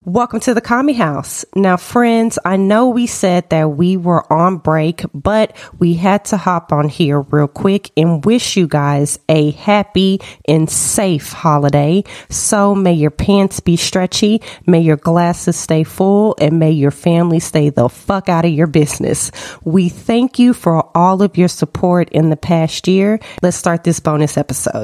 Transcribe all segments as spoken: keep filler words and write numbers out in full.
Welcome to the Commie House. Now, friends, I know we said that we were on break, but we had to hop on here real quick and wish you guys a happy and safe holiday. So may your pants be stretchy, may your glasses stay full, and may your family stay the fuck out of your business. We thank you for all of your support in the past year. Let's start this bonus episode.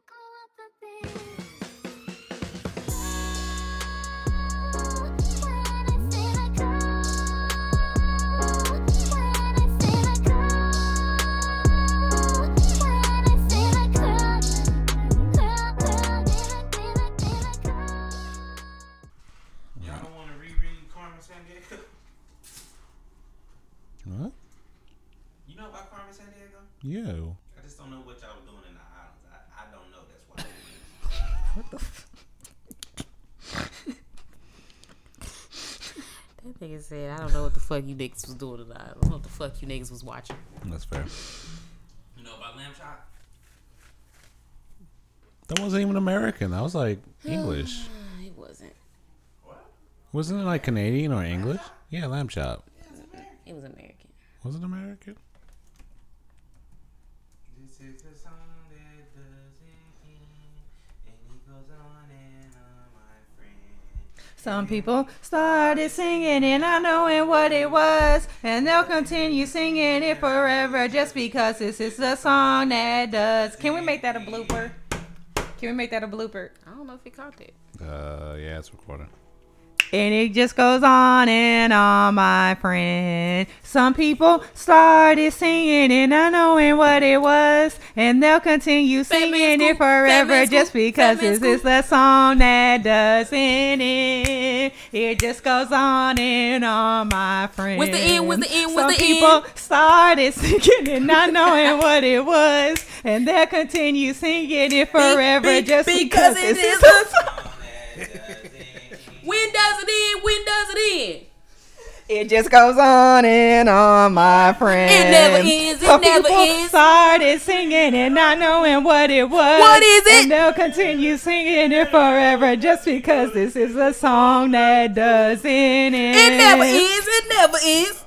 What? You know about Carmen Sandiego? Yeah. I just don't know what y'all were doing in the islands. I, I don't know. That's why. What the f- That nigga said, I don't know what the fuck you niggas was doing in the islands. I don't know what the fuck you niggas was watching. That's fair. You know about lamb chop? That wasn't even American. That was like English. It wasn't. What? Wasn't it like Canadian or English? Yeah, lamb chop. It was American. Was it American? This is the song that doesn't end, and it goes on and on, my friend. Some people started singing and not knowing what it was, and they'll continue singing it forever just because this is the song that does. Can we make that a blooper? Can we make that a blooper? I don't know if he caught that. Uh, yeah, it's recording. And it just goes on and on, my friend. Some people started singing and not knowing what it was, and they'll continue singing it forever just because this is the song that doesn't end. It just goes on and on, my friend. What's the end? What's the end? What's Some the people end? started singing and not knowing what it was, and they'll continue singing it forever Be- be- just because because it this is is the song. Song that doesn't end. When does it end? When does it end? It just goes on and on, my friend. It never ends, it Some never people ends. started singing and not knowing what it was. What is it? And they'll continue singing it forever just because this is a song that doesn't end. It never ends. It never ends.